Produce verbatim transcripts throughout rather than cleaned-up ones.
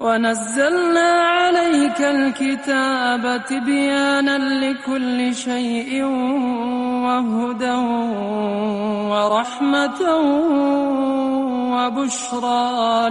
ونزلنا عليك الكتاب تبيانا لكل شيء وهدى ورحمة وبشرى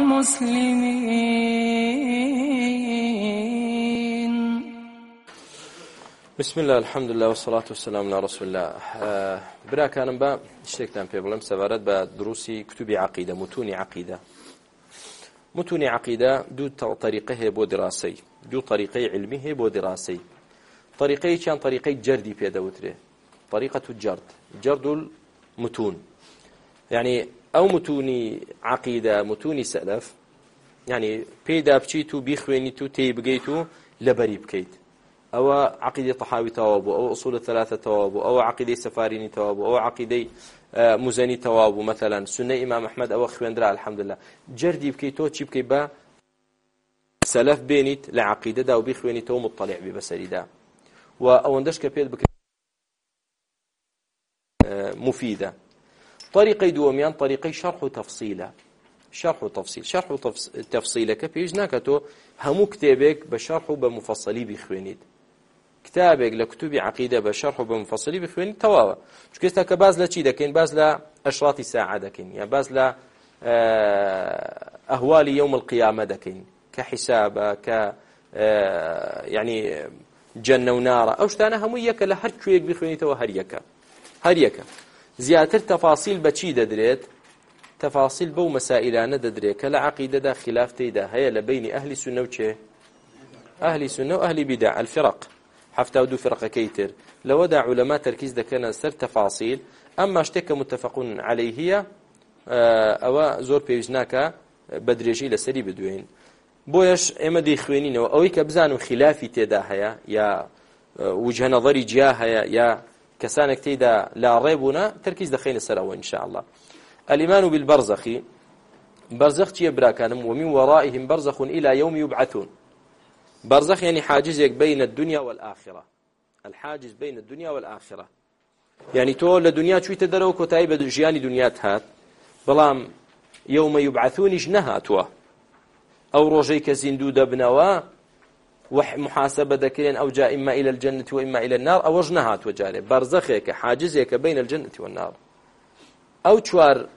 للمسلمين. بسم الله الحمد لله والصلاة والسلام على رسول الله. برا كانم با اشتكتان في بلم سفارت با دروسي كتب عقيدة متون عقيدة. متون عقيدة دو طريقه بو دراسي دو طريقه علمه بو دراسي. طريقه كان طريقه جردي بيدا وتري طريقة الجرد جرد المتون يعني أو متوني عقيدة متوني سلف يعني بيدا بشيتو بيخوينيتو تيبقيتو لبري بكيت أو عقيدة طحاوي توابو أو أصول الثلاثة توابو أو عقيدة سفاريني توابو أو عقيدة مزني توابو مثلا سنة إمام أحمد أو خويندرا الحمد لله جردي بكيتو تشي بكي با سلف بينيت لعقيدة دا وبيخوينيتو مطلع ببسري دا وأوندش كبيت بك مفيدة. طريقة دوميان طريقة شرح وتفصيلة شرح وتفصيل شرح وتفصيلة كبيج ناكتو همو كتابك بشرح وبمفصلي بخوينيت كتابك لكتب عقيدة بشرح وبمفصلي بخوينيت تواوا شو كستا كباز لا تشي دكين باز لا أشراط ساعة دكين يعني باز لا أهوال يوم القيامة دكين كحسابة ك يعني جنة ونار أو شتانا همو يكا لهر كويك بخوينيت وهر يكا هر يكا زياتر تفاصيل بچی دەدرێت تفاصيل بو مسائلانە دەدرێت کە لە عەقیدەدا خلاف تێیدا هەیە لە بینی ئەهلی سونە و چێ ئەهلی سونە و ئەهلی بیدع الفرق حەفتا و دوو فرقەکەی تر لەوەدا عولەما تەرکیز دەکەنە سەر تەفاصیل ئەمما شتێک کە متفقون عەلەیهیە ئەوە زۆر پێویست ناکە بە درێژی لەسەری بدوێن بۆیەش ئێمە دەیخوێنینەوە ئەوەی کە بزانم خلافی تێدا هەیە یا وجهە نەظەری جیا هەیە یا كسانك تيدا لا ريبنا تركيز دخين السراوة إن شاء الله. الإيمان بالبرزخ برزخ يبرا كانم ومن ورائهم برزخ إلى يوم يبعثون. برزخ يعني حاجز بين الدنيا والآخرة الحاجز بين الدنيا والآخرة يعني تقول الدنيا شوي تدروا كتايب جياني دنيات هات بلام يوم يبعثون جنهاتوا أو رجيك زندود بنوا ومحاسبة ذكرين أو جاء إما إلى الجنة وإما إلى النار أو جنهات وجاره برزخك حاجزك بين الجنة والنار أو شوار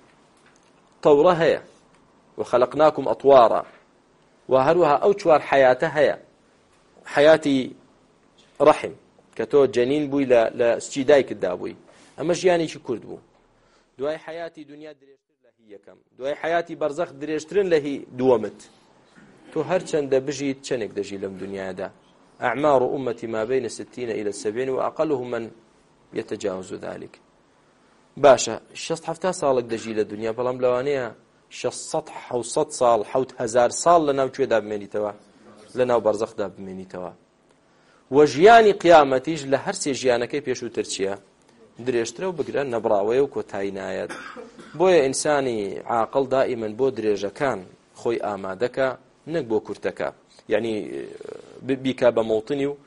طورها وخلقناكم أطوارا وهروها أو شوار حياتها حياتي رحم كتو جنين بوي لسجدايك الدابوي أما جياني شو كرد بو دواي حياتي دنيا دريشتر لهي كم دواي حياتي برزخ دريشترن لهي دوامت تو هر چند بجيت چنك دجي لم دنيا دا أعمار أمتي ما بين الستين إلى السبعين وأقلهم من يتجاوز ذلك باشا شصت حفتا صالك دجي للدنيا بلام لوانيا شصت سطح أو صد صال حوت هزار صال لنا وشوي داب مني توا لنا وبرزخ داب مني توا وجياني قيامتيج لهرسي جيانك بيشو ترشيا دريشترا وبقرا نبراوي وكوتاينايات بويا إنساني عاقل دائما بو دريجا كان خوي آمادك نك بو كرتكا يعني بيكا بموطني و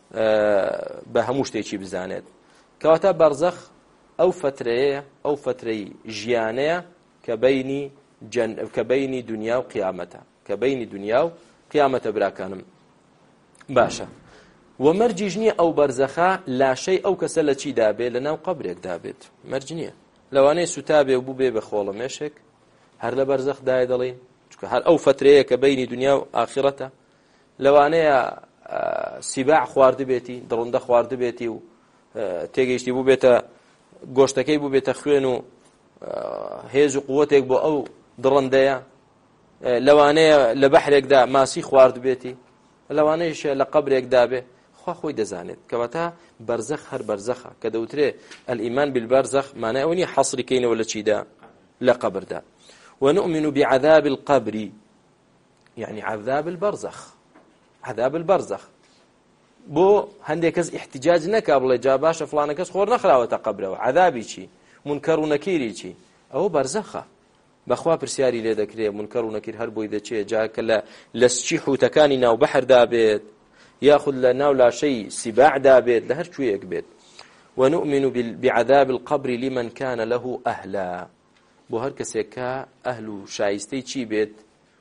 بهموش تيجي بزانات كواتا برزخ أو فترة أو فترة جيانية كبيني جن كبيني دنيا وقيامتها كبيني دنيا وقيامتها براكانم باشا ومرججني أو برزخا لا شيء أو كسلة شي دابه لنا وقبرك دابت مرجنية لو أنا ستابه وبوبي بخوله ماشك هر لبرزخ داي دلين هر أو فترة كبيني دنيا وآخرتها لو أنا سباع خوارد بيتي درنده خوارد بيتي و تيجيشتي بو بيتا گۆشتەکەی بوو بێتە خوێن و هێز و قووەتێک بۆ ئەو دڕندەیە لەوانەیە لە بەحرێکدا ماسی خوارد بێتی لەوانەیەش لە قەبرێکدا بێ خوا خۆی دەزانێت کەواتە بەرزەخ هەر بەرزەخە کە دەوترێ الئیمان بالبەرزەخ مانای ئەوە نییە حەصری کەینەوە لە چیدا لە قەبردا ونؤمن بعذاب القبر يعني عذاب البرزخ عذاب البرزخ بۆ هەندێک کەس احتیجاج نەکا بڵێ جا باشە فڵانە کەس خۆر نەخراوەتە قەبرەوە عەذابی چی منکەر و نەکیری چی ئەوە بەرزەخە بەخوا پرسیاری لێ دەکرێ منکەر و نەکیر هەر بۆی دەچێت جا کە لە لە سچی حوتەکانی ناو بەحردا بێت یاخود لە ناو لاشەی سیباعدا بێت لە هەر کوێیەک بێت ونؤمن بعذاب القبر لمن كان له أهلا بۆ هەر کەسێک کە ئەهل و شایستەی چی بێت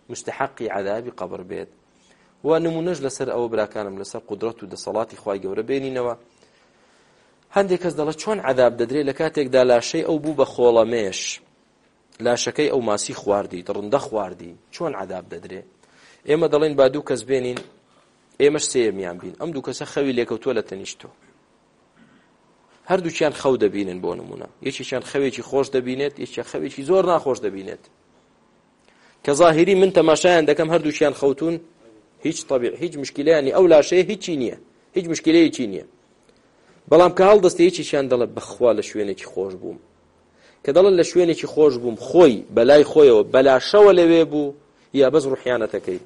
مستحقی عذابی قبر بێت. و نمونەش لەسەر ئەوە براکانم لەسەر قودرەت و دەسەڵاتی خوای گەورە بێنینەوە. هەندێک کەس دەڵێت چۆن عذاب دەدرێت لە کاتێکدا لاشەی ئەو بوو بە خۆڵەمێش، لاشەکەی ئەو ماسی خواردی، ڕندە خواردی، چۆن عذاب دەدرێت؟ ئێمە دەڵێن با دوو کەس بێنین، ئێمەش سێمیان بین، ئەم دوو کەسە خەوی لێکەوتووە لە تەنیشتۆ، هەردووچیان خەو دەبینن بۆ نمونە، یەکێکیان خەوێکی خۆش دەبینێت، یەکێک خەوێکی زۆر ناخۆش دەبینێت، کە ظاهری من تەماشایان دەکەم هەردووچیان خەوتون، هیچ طبیعی هیچ مشکلەیانی ئەو لاشەیە هیچی نییە، هیچ مشکلەیەکی نییە. بەڵام کە هەڵدەستێ یەکێکیان دەڵێت بەخوا لە شوێنێکی خۆش بووم، کە دەڵێت لە شوێنێکی خۆش بووم، خۆی بەلای خۆیەوە بەلاشەوە لەوێ بوو، یا بەس ڕوحیانەتەکەی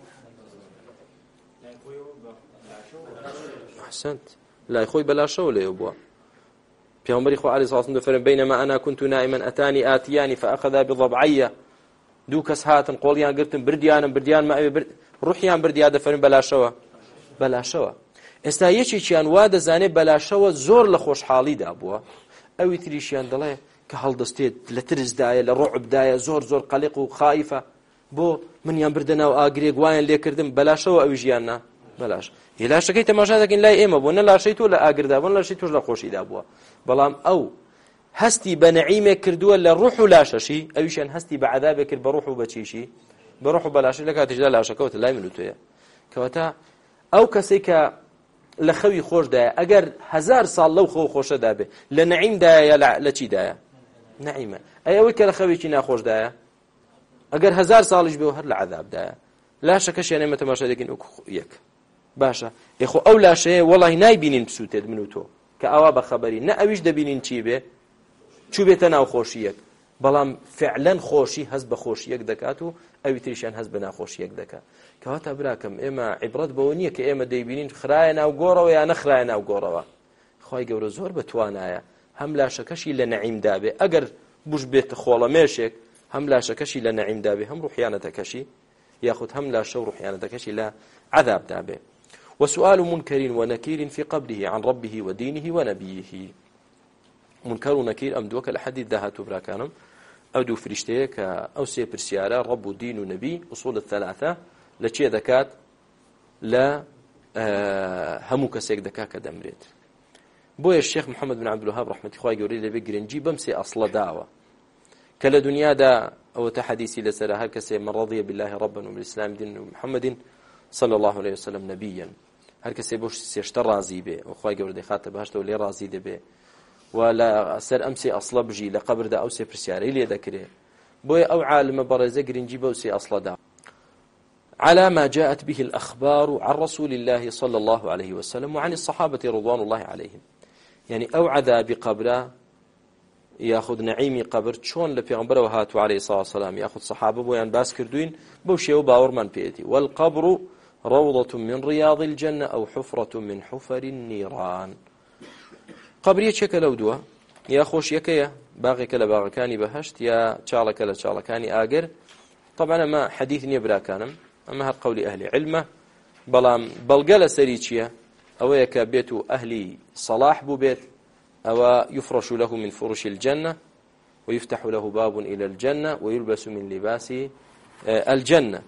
حسنت لای خۆی بەلاشەوە لەوێ بووە. پیامبری خوا علیه الصلاة والسلام بینما انا كنت نائما اتاني آتيان فاخذا بضبعي، دوو کەس هاتن قۆڵیان گرتن بردیانم بردیان ماوێ برد ڕوحیان بردیا دەفەرمین بەلاشەوە بەلاشەوە. ئێستا یەکێکیان وا دەزانێت بەلاشەوە زۆر لە خۆشحاڵیدا بووە، ئەوی تریشیان دەڵێ کە هەڵدەستێت لە ترسدایە لە ڕوعبدایە زۆر زۆر قەلیق و خائیفە، بۆ منیان بردە ناو ئاگرێک وایان لێکردم بەلاشەوە ئەوی ژیاننا بەلاش. لاشەکەی تەماشا دەکەین لای ئێمە بۆ نە لاشەی تۆ لە ئاگردا بوو، لاشەی تۆش لە خۆشیدا بووە، بەڵام ئەو هەستی بە نەعیمێک کردووە لە ڕوح و لاشەشی، ئەویشان هەستی بە عەذابێک کرد بە ڕوح و بەچیشی، بە ڕوح و بەلاشی لە کاتیشدا لاشەکەوتە لای من و تۆیە. کەواتە ئەو کەسێک کە لە خەوی خۆشدایە ئەگەر هەزار ساڵ لەو خۆ خۆشەدا بێ لە نەعیمدایە لە چیدایە؟ نەعیمە. ئەی ئەوەی کە لە خەوێکی ناخۆشدایە ئەگەر هەزار ساڵیش بێ و هەر لە عەذابدایە. لاشەکەشیان ئێمە تەماشا دەکەین وەکو یەک. باشە ئێخۆ ئەو لاشەیە وەڵی نایبینین بسووتێت من و تۆ کە ئەوا بەخەبەری نە ئەویش دەبینین چی بێ چوو بێتە ناو خۆشیەک، بەڵام فعلەن خۆشی هەست بە خۆشیەک دەکات و ئەوی تریشیان هەست بە ناخۆشیەک دەکات. کەواتە براکەم ئێمە عیبرەت بەوە نییە کە ئێمە دەیبینین خرایە ناو گۆڕەوە یا نەخرایە ناو گۆڕەوە. خوای گەورە زۆر بەتوانایە هەم لاشەکەشی لە نەعیمدا بێ، ئەگەر بوش بێت خۆڵەمێشێک هەم لاشەکەشی لە نەعیمدا بێ، هەم ڕوحیانەتەکەشی یاخود هەم لاشە و ڕوحیانەتەکەشی لە عەذابدا بێ. وسؤال منكر ونكير في قبره عن ربه ودينه ونبيه. منكر ونكير أم دوك لحد الدهات براكانم أو دو فريشتيك أو سي برسيارة رب ودين ونبي أصول الثلاثة لشي ذكات لا آه همو كسيك ذكاك دمريت. بويا الشيخ محمد بن عبد الوهاب رحمة الله يقول لي بقرنجي بمسي أصل دعوة كلا دنيا دا أو تحديثي لسرها كسي من رضي بالله ربا وبالإسلام دين محمد صلى الله عليه وسلم نبيا، هر کەسێ بۆ سێشتە ڕازی بێ و خوای گەورە دەخاتە بەهەشتەوە لێ ڕازی دەبێ و لە سەر ئەم سێ ئەسڵە بژی لە قەبردا ئەو سێ پرسیارەی لێ دەکرێ. بۆیە ئەو عالمە بەڕێزە گرنگی بەو سێ ئەسڵەدا على ما جاءت به الأخبار عن رسول الله صلى الله عليه وسلم وعن الصحابة رضوان الله عليهم. يعني أو عذاب قبره ياخذ نعيمي قبر چۆن لە پێغەمبەرەوە هاتووە عليه الصلاة والسلام ياخذ صحابة بۆیان باس کردوین بەو شێوە باوەڕمان پێێتی. والقبر روضة من رياض الجنة أو حفرة من حفر النيران. قبر يشك لو دوا يا خوش يكيا باغي كلا باغي كاني بهشت يا شالة كلا شالة كاني آجر. طبعا ما حديث نيبرا كانم أما هالقول أهل علمه بلام بلقل سريتشيا أو يك بيت أهل صلاح بو بيت أو يفرش له من فرش الجنة ويفتح له باب إلى الجنة ويلبس من لباس الجنة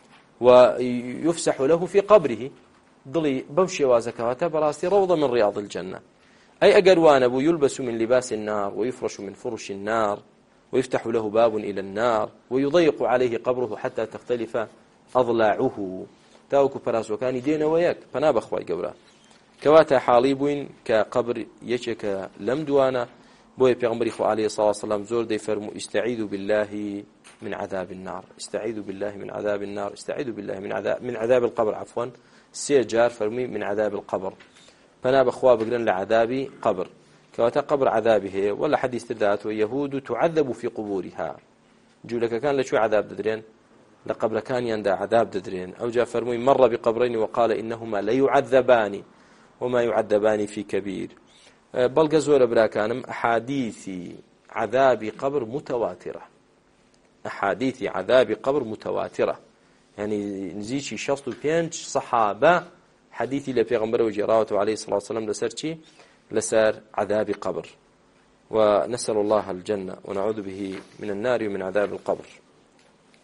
ويفسح له في قبره ضلي بوشي وازكواتا براستي روضة من رياض الجنة. أي أقروان أبو يلبس من لباس النار ويفرش من فرش النار ويفتح له باب إلى النار ويضيق عليه قبره حتى تختلف أضلاعه. تاوكو براس وكان دين وياك فناب أخوي قبره كواتا حاليبوين كقبر يشك لم دوانا بوي بيغمبري خو عليه الصلاة والسلام زور دي فرمو استعيذوا بالله من عذاب النار، استعيذوا بالله من عذاب النار، استعيذوا بالله من عذاب من عذاب القبر عفوا سيجار فرمي من عذاب القبر فناب أخوة بقرن لعذاب قبر كواتا قبر عذابه ولا حديث تدات ويهود تعذب في قبورها جولك كان لشو عذاب ددرين لقبر كان يندى عذاب ددرين أو جاء فرمي مر بقبرين وقال إنهما لا يعذبان وما يعذبان في كبير. بل جزور براكانم أحاديث عذاب قبر متواترة، أحاديث عذاب قبر متواترة يعني نزيشي شخص بينج صحابة حديثي لبيغمبر وجراوته عليه الصلاة والسلام لسرشي لسر عذاب قبر. ونسأل الله الجنة ونعوذ به من النار ومن عذاب القبر.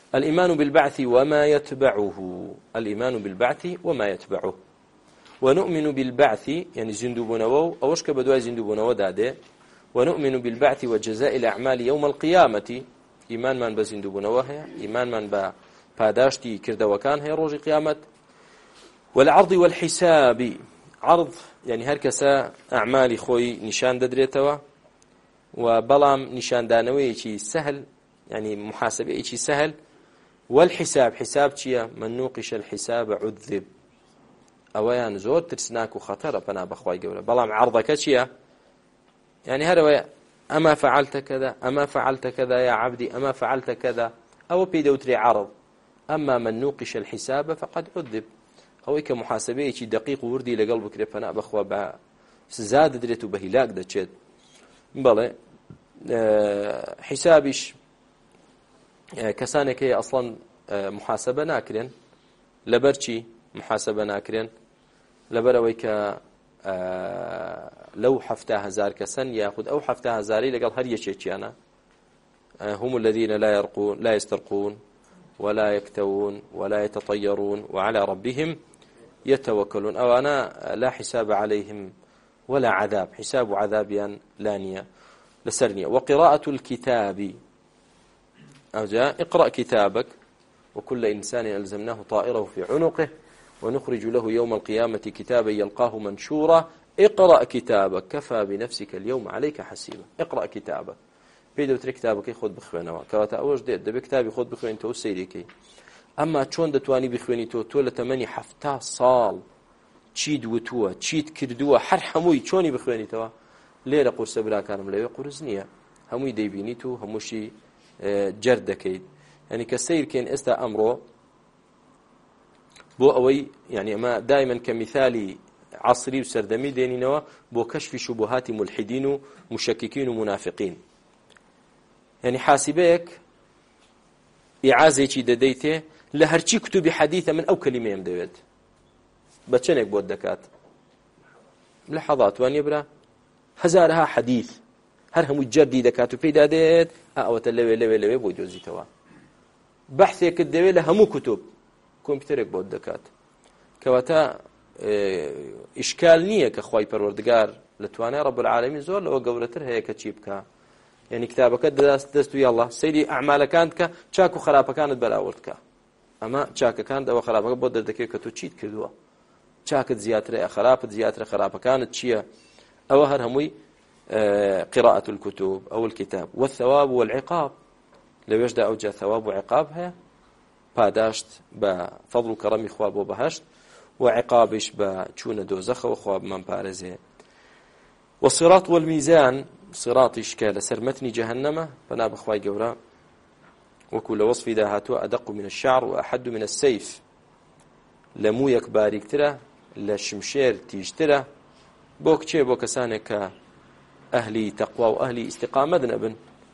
الإيمان بالبعث وما يتبعه الإيمان بالبعث وما يتبعه ونؤمن بالبعث يعني زندوبونو أوش كبدوا زندوبونو داده ونؤمن بالبعث وجزاء الأعمال يوم القيامة إيمان من بزندوبونو هي إيمان من با پاداشتی کردەوەکان هەیە ڕۆژی قیامەت والعرض والحساب عرض يعني هەر کەسە ئەعمالی خۆی نیشان دەدرێتەوە و بەڵام نیشاندانەوەیەکی سهل يعني محاسبەیەکی سهل والحساب حساب چییە من نوقش الحساب عذب ئەوەیان زۆر ترسناک و خەتەرە پەنا بەخوای گەورە بەڵام عرضەکە چییە يعني هەرەوەی أما فعلت كذا أما فعلت كذا يا عبدي أما فعلت كذا أو بيدوتري عرض أما من نوقش الحساب فقد عذب أو كمحاسبة شيء دقيق وردي لقلبك رفنا بخوا بع زاد دريته بهلاك دتشد بله أه حسابش أه كسانك هي أصلا أه محاسبة ناكرين لبرشي محاسبة ناكرين لبرويك أه لو حفتها هزار كسن يأخذ أو حفتها هزاري لقال هل يشيء أنا أه هم الذين لا يرقون لا يسترقون ولا يكتوون ولا يتطيرون وعلى ربهم يتوكلون أو أنا لا حساب عليهم ولا عذاب حساب عذابيا لانية لسرنية وقراءة الكتاب أو جاء اقرأ كتابك وكل إنسان ألزمناه طائره في عنقه ونخرج له يوم القيامة كتابا يلقاه منشورا اقرأ كتابك كفى بنفسك اليوم عليك حسيبا اقرأ كتابك بيدو تري كتابك خود بخوينوا كواتا اوج دێت دەبێت کتابی خۆت بخوێنیتەوە سەیرێکەی ئەمما چۆن دەتوانی بخوێنیتەوە تۆ لە تەمەنی حەفتا ساڵ چیت وتووە چیت کردووە هەر هەمووی چۆنی بخوێنیتەوە لێرە قورسە براکانم لەوێ قورس نییە هەمووی دەیبینیت و هەمووشی جەر دەکەیت یعنی کە سەیرکەین ئێستا ئەمڕۆ بۆ ئەوەی یعنی ئەمە دایمەن کە میثالی عصری و سەردەمی دێنینەوە بۆ کەشفی شوبهاتی ملحدین و مشککین و منافقین يعني حاسبك إعازة دديته لهرشي كتب حديثة من أو كلمة يمدويد بتشنك بود دكات لحظات وان يبرا هزارها حديث هر هم جردي دكاتو في دادت أو تلوي لوي لوي بود يوزي توا بحثك الدوي لهمو كتب كمبيوترك بود دكات كواتا إشكال نية كخواي پروردگار لتواني رب العالمين زور لو قولتر هي كتشيبكا يعني كتابك دست دستو يلا سيدي أعمال كانت كشاك وخرابة كانت بلاورتك أما كشاك كانت أو خرابة بدر دكية كتو تشيت كدوا كشاك زيادة خرابة زيادة خرابة كانت شيء أو هرهمي آه قراءة الكتب أو الكتاب والثواب والعقاب لو يجد أوجه ثواب وعقابها باداشت بفضل كرم خواب وبهشت وعقابش بچون دوزخ وخواب من بارزه والصراط والميزان صراط إشكال سرمتني جهنم فنا بخواي جورا وكل وصف داهاتو أدق من الشعر وأحد من السيف لمو يكباريك ترى لشمشير تيجترى بوك چه بوك سانك أهلي تقوى وأهلي استقامة ذنبن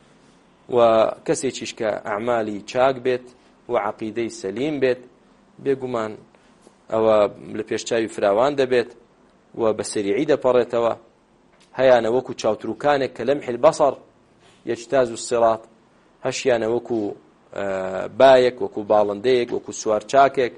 وكسيتش كأعمالي چاك بيت وعقيدي سليم بيت بيقومان أو لبيشتاوي فراوان دبيت وبسريعي دباريتوا هيانا وكو تشاوتروكانك كلمح البصر يجتاز الصراط هشيانا وكو آه بايك وكو بالنديك وكو سوار شاكك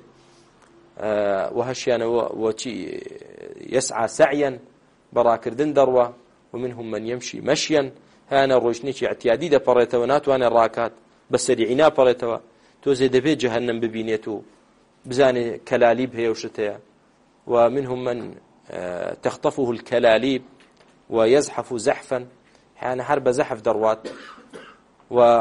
آه وهشيانا وشي يسعى سعيا براكردن دروة ومنهم من يمشي مشيا هانا روشنيش اعتيادي دا بريتوا ناتوانا الراكات بسريعنا بريتوا توزي دبي جهنم ببينيتو بزاني كلاليب هي وشتيا ومنهم من آه تخطفه الكلاليب ويزحف زحفا يعني حرب زحف دروات و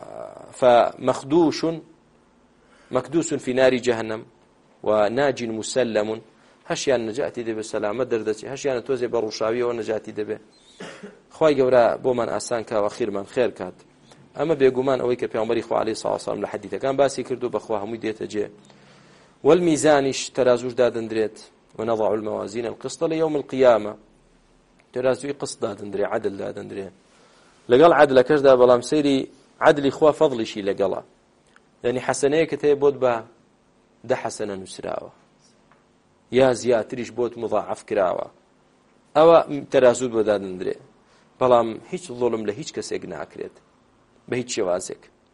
فمخدوش مكدوس في نار جهنم وناج مسلم هشيان نجاتي دبه سلامه دردتي هشيان توزي بروشاويه ونجاتي دبه خوای گەورە بۆمان ئاسان کا و خیرمان خێر کات ئەمە بێگومان ئەوەی کە پێغەمبەری خوا عەلەیهی سڵاو وسەلام لە حەدیثەکان باسی کردو بەخوا هەمووی دێتە جێ والميزانش ترازوش دادندرێت ونضع الموازين القسط ليوم القيامة ترازوی قسط دادندرێ عدل دادندرێ لەگەڵ عەدلەکەشدا بەڵام سەیری عەدلی خوا فەضلیشی لەگەڵا یعنی حەسەنەیەکت هەیە بۆت بە دە حەسەنە نووسراوە یا زیاتریش بۆت مضاعف کراوە ئەوە تەرازوت بۆ دادندرێ بەڵام هیچ ظلم لە هیچ کەسێک ناکرێت بە هیچ شێوازێک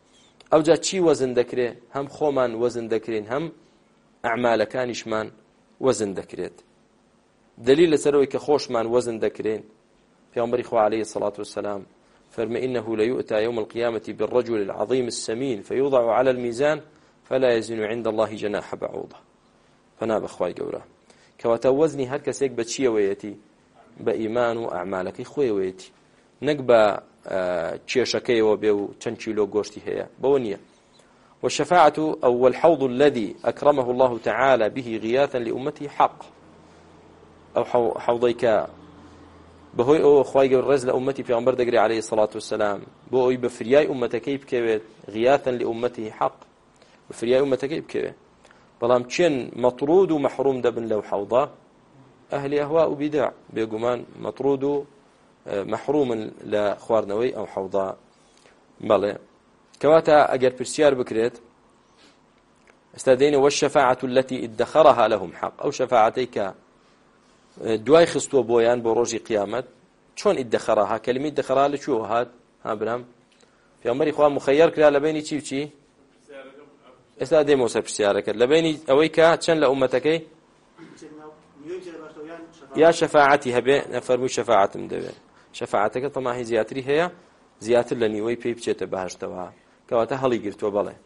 ئەوجا چی وەزن دەکرێت هەم خۆمان وەزن دەکرێن هەم ئەعمالەکانیشمان وەزن دەکرێت دلیل لەسەرەوەی کە خۆشمان وەزن دەکرێن پێغەمبەری خوا عەلەیهی الصەلاة والسلام فرمى إنه ليؤتى يوم القيامة بالرجل العظيم السمين فيوضع على الميزان فلا يزن عند الله جناح بعوضة فنا بخواي قورا كواتا وزني هر كسيك بتشي ويتي بإيمان وأعمالك خوي ويتي نقبا تشيشكي وبيو تنشيلو قوشتي هي بونية والشفاعة أو الحوض الذي أكرمه الله تعالى به غياثا لأمته حق أو حوضيك بەهۆی ئەوە خوای گەورە ڕێز لە ئومەتی پێغەمبەر دەگرێت عەلەیهی الصەلاة والسلام بۆ ئەوەی بە فریای ئومەتەکەی بکەوێت غیاثا لأمته حق بە فریای ئومەتەکەی بکەوێت بەڵام چێن مەطرود و مەحروم دەبن لەو حەوضە ئەهلی ئەهوا و بیدع بێگومان مەطرود و مەحرومن لە خواردنەوەی ئەو حەوضە بەڵێ کەواتە ئەگەر پرسیار بکرێت ئێستا دێنێ والشەفاعة التي ادخرها لهم حق ئەو شەفاعەتەی کە دوای خستووە بۆیان بۆ ڕۆژی قیامەت چۆن ئیدخەڕاها کەلیمەی ئیدخەڕا لەکوێوە هات ها برام پێغەمبەری خوا مخەیەر کرا لە بینی چی و چی ئێستا دێمەوە سەر پرسیارەکەت لە بینی ئەوەی کە چەند لە ئومەتەکەی یا شەفاعەتی هەبێ نەفەرمووی شەفاعەتم دەوێت شەفاعەتەکە تەماهی زیاتری هەیە زیاتر لە نیوەی پێی بچێتە بەهەشتەوە کەواتە هەڵی گرتووە بەڵێ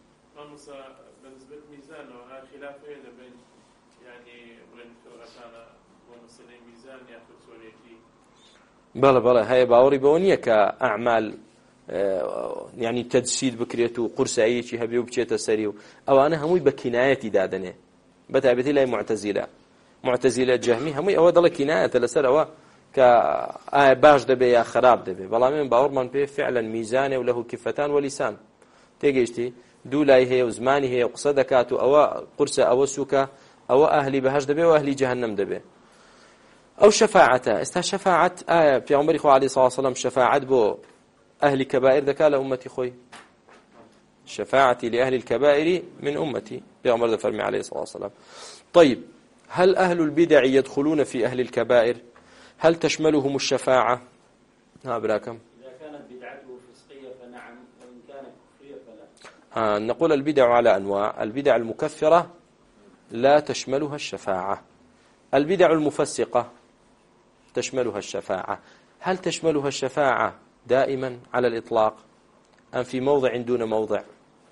بەڵێ بەڵێ هەیە باوەڕی بەوە نییە کە ئەعمال یعنی تەجسید بکرێت و قورساییەکی هەبێ و بچێتە سەری و ئەوانە هەمووی بە کینایەتی دادەنێ بەتایبەتی لای معتەزیلە معتەزیلە جەهمی هەمووی ئەوە دەڵێ کینایەتە لەسەر ئەوە کە ئایا باش دەبێ یا خراپ دەبێ بەڵام من باوەڕمان پێ فعلا میزانێ و لەهو کفەتان وەلیسان تێگەیشتی دوو لای هەیە و زمانی هەیە و قسە دەکات و ئەوە قورسە ئەوە سووکە ئەوە ئەهلی بەهەشت دەبێ و ئەهلی جەهەنەم دەبێ ئەو شەفاعەتە ئێستا شەفاعەت ئایا پێغەمبەری خوا عەلەیهی سڵاو وسەلام شەفاعەت بۆ ئەهلی کەبائیر دەکات لە ئومەتی خۆی شفاعتي لأهل الكبائر من أمتي بأمر فرمي عليه الصلاة والسلام. طيب هل أهل البدع يدخلون في أهل الكبائر؟ هل تشملهم الشفاعة؟ ها براكم إذا كانت بدعته فسقية فنعم وإن كانت كفرية فلا. آه نقول البدع على أنواع. البدع المكفرة لا تشملها الشفاعة. البدع المفسقة تشملها الشفاعة. هل تشملها الشفاعة دائما على الإطلاق أم في موضع دون موضع؟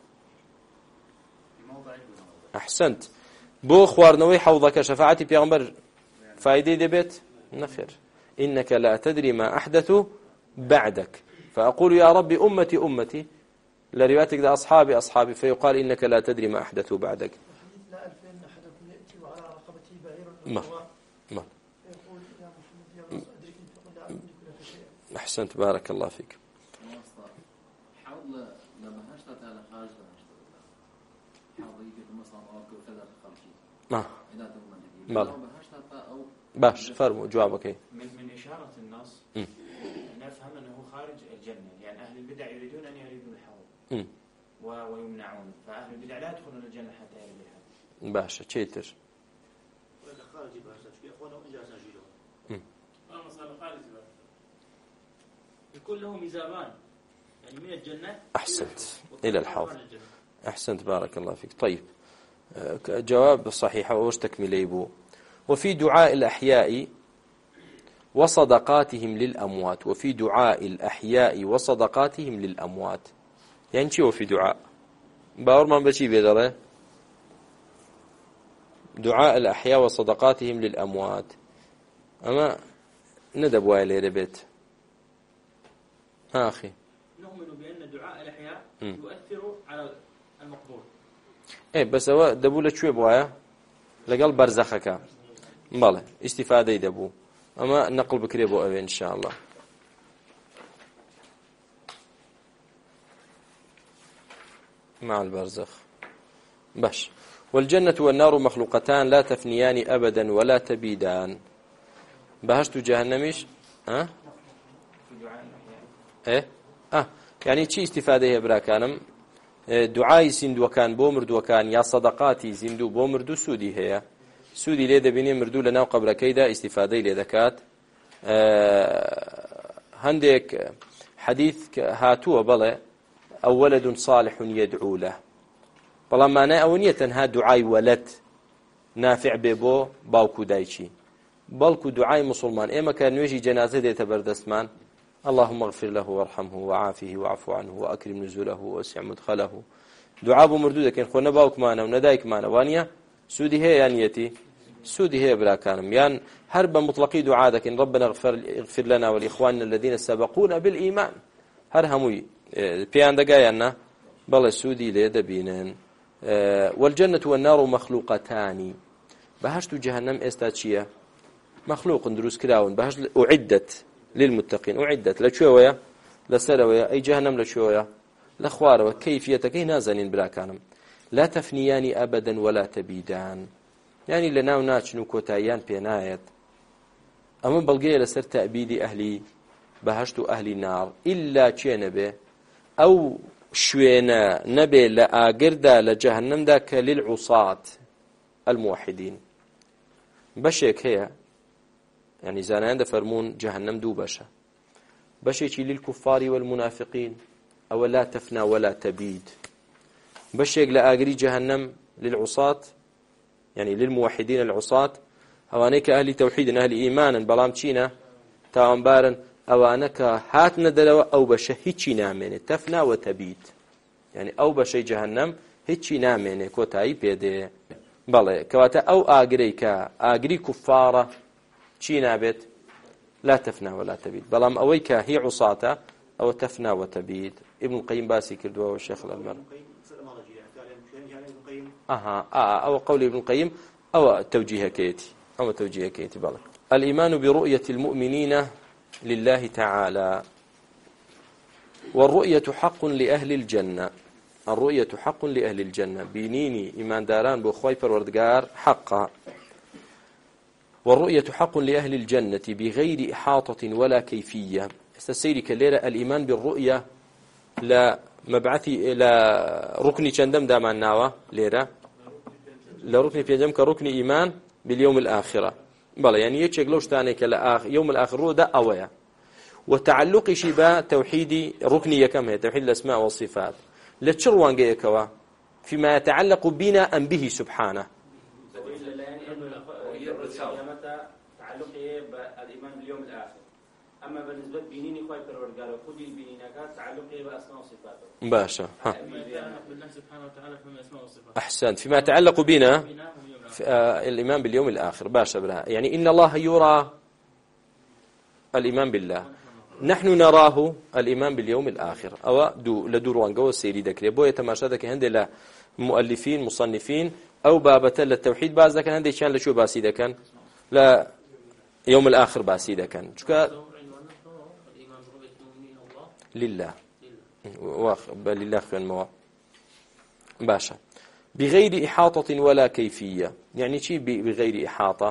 أحسنت. بو خواردنەوەی حوضك شفاعتي بيغمبر فايدة دبت نخير. إنك لا تدري ما أحدث بعدك فأقول يا ربي أمتي أمتي لروايتك ده أصحابي أصحابي فيقال إنك لا تدري ما أحدث بعدك. ما ما أحسنت بارك الله فيك. ما ما باش فرموا جوابك. من من إشارة النص نفهم أنه خارج الجنة لأن أهل البدع يريدون أن يريدوا الحوض ويمنعون فأهل البدع لا يدخلون الجنة حتى يريدوا. باش تشيتر. خارج باش في أخوانه إجازة جيلهم. ما صار خارج باش. يكون له ميزابان يعني من الجنة. أحسنت إلى الحوض. أحسنت بارك الله فيك. طيب جواب صحيح وش تكمله يبو. وفي دعاء الأحياء وصدقاتهم للأموات. وفي دعاء الأحياء وصدقاتهم للأموات يعني شو في دعاء باور من بشي بيدره دعاء الأحياء وصدقاتهم للأموات أما ندب وايلي ربيت ها أخي نؤمن بأن دعاء الأحياء يؤثر على المقبول. إيه بس هو دبوا له شوي بوايا لقال برزخك ماله استفادة يدبو أما نقل بكري بو أبي إن شاء الله. مع البرزخ باش. والجنة والنار مخلوقتان لا تفنيان أبدا ولا تبيدان. بهشت جهنميش ها إيه آه يعني شيء استفادة هي براكانم دعای زیندوەکان بۆ مردووەکان یا سەدەقاتی زیندوو بۆ مردوو سوودی هەیە سوودی لێ دەبینێ مردوو لە ناو قەبرەکەیدا ئیستیفادەی لێ دەکات. هەندێک حەدیث هاتووە بەڵێ أو ولد صالح يدعو له بەڵام مانای ئەوە نییە تەنها دوعای وەلەد نافع بێ بۆ باوکو دایکی بەڵکو دوعای مسلمان ئێمە کە نوێژی جەنازە دێتە بەردەستمان اللهم اغفر له وارحمه وعافه واعف عنه وأكرم نزله ووسع مدخله دعا بۆ مردوو دەکەین خۆ نە باوکمانە و نە دایکمانە وانە سوودی هەیە یان یەتی سوودی هەیە براکانم یان هەر بە مطلقی دوعا دەکەین ربنا اغفر لنا ولإخواننا الذين سبقونا بالإيمان هەر هەمووی پێیان دەگایان نا بەڵێ سوودی لێ دەبینن والجنة والنار مخلوقتان بەهشت و جەهەنەم ئێستا چییە مخلوق دروست کراون بەهشت أعدت للمتقين أعدت لەکوێوەیە لەسەرەوەیە ئەی جەهەنەم لەکوێوەیە لە خوارەوە کەیفیەتەکەی نازانین براکانم لا تفنيان أبدا ولا تبيدان يعني لناو ناچن و کۆتاییان پێ نایەت ئەمە بەڵگەیە لەسەر تەبیدی ئەهلی بەهشت و ئەهلی نار ئیلا چێ نەبێ ئەو شوێنە نەبێ لە ئاگردا لە جەهەنەمدا کە للعوسات الموحدين بەشێک هەیە يعني زانایان دەفەرمون جەهەنەم دوو بەشە بەشێکی للكفار والمنافقين أو لا تفنى ولا تبيد بەشێک لە ئاگری جەهەنەم للعوسات يعني للموحدين العصاة هوانيك أهل توحيد أهل إيمانا بلام تشينا تاوانبارا أوانك هات ندلوا أو بشي هيتشي نامين تفنى وتبيد يعني أو بشي جهنم هيتشي نامين كوتاي بيدي بلى كواتا أو آقريك آقري كفارة تشي نابت لا تفنى ولا تبيد بلام أويك هي عصاة أو تفنى وتبيد ابن القيم باسي كردوا والشيخ الألباني أها آه أو قول ابن القيم أو توجيه كيتي أو توجيه كيتي بالك الإيمان برؤية المؤمنين لله تعالى والرؤية حق لأهل الجنة الرؤية حق لأهل الجنة بينيني إيمان داران بخوي پروردگار حقا والرؤية حق لأهل الجنة بغير إحاطة ولا كيفية استسيري كليرة الإيمان بالرؤية لا مبعثي لا ركني چندم دامان ناوة ليرة لا ركني بينجم كركن إيمان باليوم الآخرة بلا يعني يتشك لوش تاني كلا يوم الآخر رو ده أويا وتعلق شبا توحيد ركني كم هي توحيد الأسماء والصفات لتشروان جيكوا فيما يتعلق بنا أم به سبحانه تعلقه بالإيمان باليوم الآخر أما بالنسبة بينيني خواهي پروردگار وخودي بينينك تعلقه بأسماء وصفاته باشا ها بالله سبحانه وتعالى فيما أسماء وصفاته أحسنت فيما يتعلق بنا آه الإيمان باليوم الآخر باشا برها يعني إن الله يرى الإيمان بالله نحن نراه الإيمان باليوم الآخر أو دو لدوروان جو سيري ذكري بوية تماشاتك هندي لا مؤلفين مصنفين أو بابة للتوحيد بعض ذاك هندي شان لشو باسي كان لا يوم الآخر باسي كان لله واخ بل لله خير موا باشا بغير إحاطة ولا كيفية يعني شيء بغير إحاطة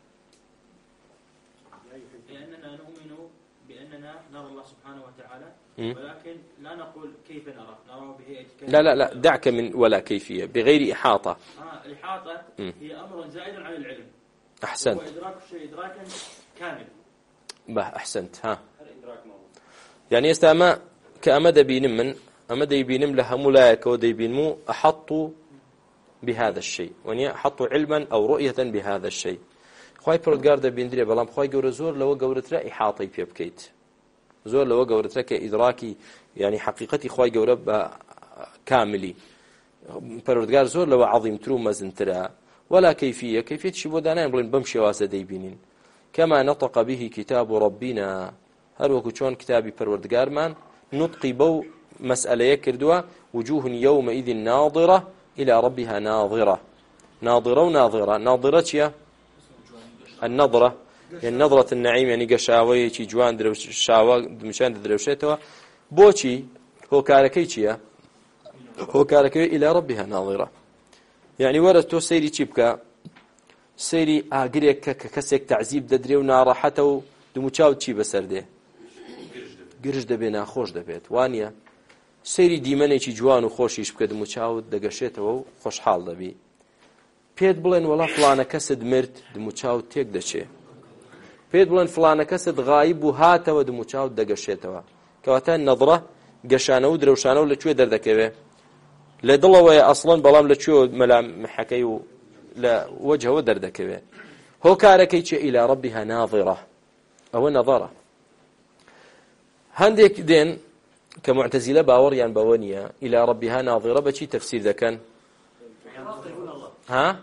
لأننا نؤمن بأننا نرى الله سبحانه وتعالى ولكن لا نقول كيف نرى نرى بهيئة لا لا لا دعك من ولا كيفية بغير إحاطة آه الإحاطة هي أمر زائد عن العلم أحسنت وإدراك الشيء إدراكا كامل به أحسنت ها يعني استعماء كأمد بينم من أمد يبينم لها ملاك وديبينمو أحطوا بهذا الشيء وني أحطوا علما أو رؤية بهذا الشيء خواهي پرودگار دا بيندري بلام خواهي قور زور لو قورت را إحاطي بيبكيت زور لو قورت را كإدراكي يعني حقيقتي خواهي قور كاملي پرودگار زور لو عظيم ترو مزنترا ولا كيفية كيفية شبو دانين بلين بمشي واسا ديبينين كما نطق به كتاب ربنا هل وكو چون كتابي پروردگار من نطقي بو مسألة يكردوا وجوه يومئذ ناظرة إلى ربها ناظرة ناظرة وناظرة ناظرة يا النظرة يعني نظرة النعيم يعني قشاوي شي جوان دروش شاوا مشان دروشتها بوشي هو كاركيتشيا هو كاركي إلى ربها ناظرة يعني ورثتو سيري تشيبكا سيري آقريك ككسيك تعذيب ددري وناراحته دموچاو چی بسرده گرج دەبێ ناخۆش دەبێت وانە سەیری دیمەنێکی جوان و خۆشیش بکە دموچاوت دەگەشێتەوە و خۆشحاڵ دەبی پێت بڵێن وەڵا فڵانە کەست مرد دموچاوت تێک دەچێ پێت بڵێن فڵانە کەست غایب و هاتەوە دموچاوت دەگەشێتەوە کەواتە نەظرە گەشانە و درەوشانە و لەکوێ دەردەکەوێ لە دڵەوەیە ئەسڵەن بەڵام لەکوێ مەلامحەکەی و لە وەجهەوە دەردەکەوێ هۆکارەکەی چێ ئیلا ڕەبیها ناظرە ئەوە نەظەرە هەندێک دێن کە معتەزیلە باوەڕیان بەوە نییە ئیلا ڕەبیها ناظرە بەچی تەفسیر دەکەن ها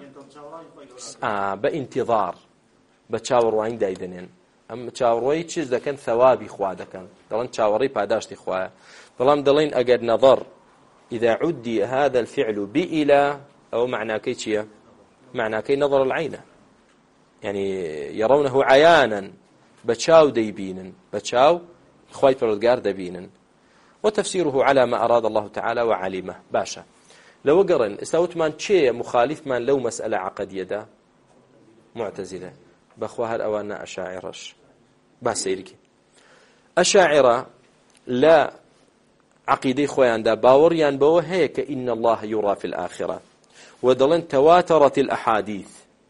بە ئینتیظار بە چاوەڕوانی دایدنێن ئەم چاوەڕوایی چیز دەکەن ثەوابی خوا دەکەن دەڵێن چاوەڕێی پاداشتی خوایە بەڵام دەڵێن ئەگەر نەظەر إذا عدي هذا الفعل بإلى أو معناكي چيا معناكي نظر العين يعني يرونه عيانا بتشاو ديبينا بتشاو خواي پروردگار دبينا وتفسيره على ما أراد الله تعالى وعلمه باشا لو قرن استوت من شيء مخالف من لو مسألة عقدية دا معتزلة بخوهر أوانا أشاعرش باسيرك أشاعرة لا عقيدة خوان دا باوريان بو هيك إن الله يرى في الآخرة ودلن تواترت الأحاديث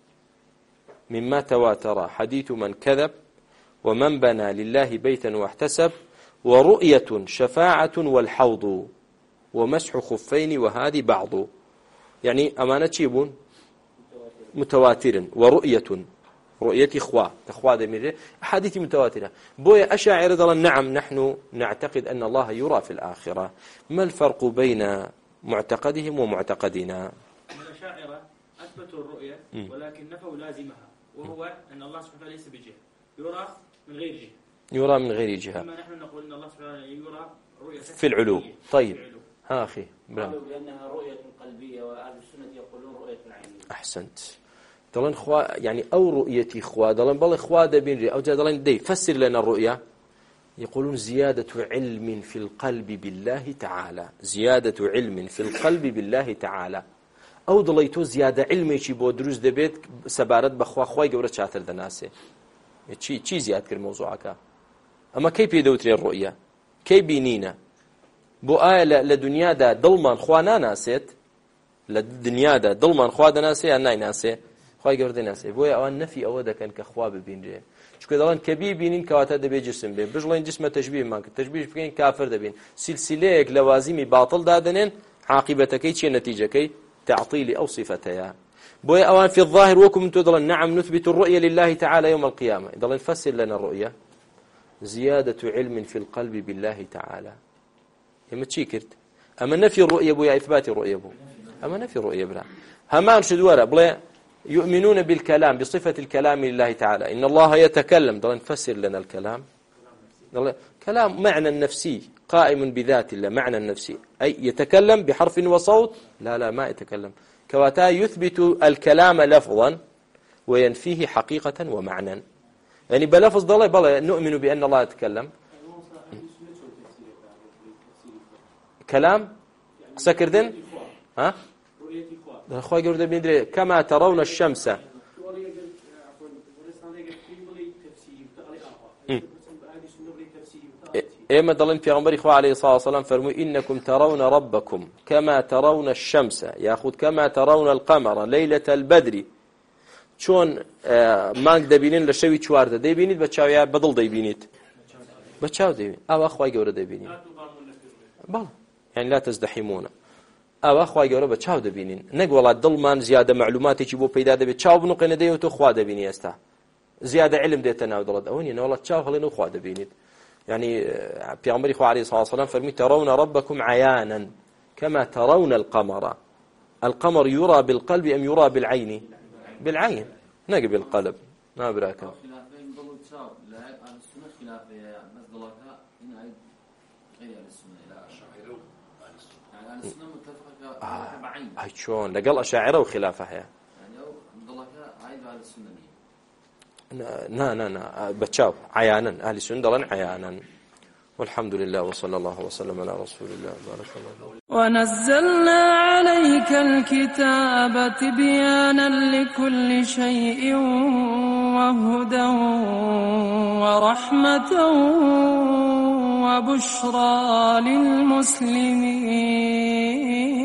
مما تواتر حديث من كذب ومن بنى لله بيتا واحتسب ورؤية شفاعة والحوض ومسح خفين وهذه بعض يعني أمانة شيبون متواتر ورؤية رؤية إخوة إخوة دمير أحاديث متواترة بويا أشاعر ضل نعم نحن نعتقد أن الله يرى في الآخرة ما الفرق بين معتقدهم ومعتقدنا الأشاعرة أثبتوا الرؤية ولكن نفوا لازمها وهو أن الله سبحانه وتعالى ليس بجهة يرى من غير جهة يرى من غير جهة أما نحن نقول أن الله سبحانه وتعالى يرى رؤية في العلو طيب ها أخي قالوا بأنها رؤية قلبية وأهل السنة يقولون رؤية العين أحسنت دلن خوا يعني أو رؤيتي خوا دلن بل خوا دبين أو دلن دي فسر لنا الرؤيا يقولون زيادة علم في القلب بالله تعالى زيادة علم في القلب بالله تعالى أو دليتو زيادة علمي شي بو دروز دبيت سبارت بخوا خواي قورة شاتر دناسي چی چی زیاد کرد موضوعك أما كيف يدوتري الرؤيا كيف بينينا بو آية لدنيا دا دلمان خوانا ناسيت لدنيا دا دلمان خوا دا ناسي أنا ناسي خواهی گەوردەی ناسێ بۆیە ئەوان نەفی ئەوە دەکەن کە خوا ببینرێ چونکە دەڵێن کە بیبینین کەواتە دەبێت جسم بێ بژڵێن جسمە تەشبیهمان کرد تەشبیهش بکەین کافر دەبین سلسلەیەک لەوازیمی باتڵ دادنێن عاقبەتەکەی چیە نەتیجەکەی تعطیلی ئەو صفەتەیە بۆیە ئەوان في الظاهر وەکو من تۆ دەڵێن نعم نثبت الرؤية لله تعالى يوم القيامة دەڵێن فسر لنا الرؤية زيادة علم في القلب بالله تعالى ئێمە چی کرد ئەمە نەفی الرؤية بوو یا ئیثباتی الرؤية بوو ئەمە نەفی الرؤية برا هەمان شت وەرە بڵێ يؤمنون بالكلام بصفة الكلام لله تعالى إن الله يتكلم دلن فسر لنا الكلام دلن كلام معنى نفسي قائم بذات الله معنى نفسي أي يتكلم بحرف وصوت لا لا ما يتكلم كواتا يثبت الكلام لفظا وينفيه حقيقة ومعنى يعني بلفظ دلن بل نؤمن بأن الله يتكلم كلام سكردن ها خواهي قرد بندري كما ترون الشمس إما دلين في عمر إخوة عليه الصلاة والسلام فرموا إنكم ترون ربكم كما ترون الشمس يأخذ كما ترون القمر ليلة البدر شون مانك دبينين لشوي چوارده دبينيت بچاويا بدل دبينيت بچاو دبينيت أو أخوة قرد دبينيت بل يعني لا تزدحمون ئەوە خوای گەورە بە چاو دەبینین نەک وڵات دڵمان زیادە معلوماتێکی بۆ پەیدا دەبێت چاو بنوقێنە دەیەوە تۆ خوا دەبینی ئێستا زیادە علم دێتە ناو دڵت ئەوە نیە وڵات چاو هەڵێن و خوا دەبینیت يعني پێغەمبەری خوا عەلەیهی سڵاتو وسەلام فەرمی ترون ربكم عيانا كما ترون القمر القمر يرى بالقلب أم يرى بالعين بالعين نەک بالقلب نابراکە هاي شلون لقال أشاعرة وخلافة هي نا نا نا بتشاو عيانا أهل السنة دلن عيانا والحمد لله وصلى الله وسلم على رسول الله بارك الله. ونزلنا عليك الكتاب تبيانا لكل شيء وهدى ورحمة وبشرى للمسلمين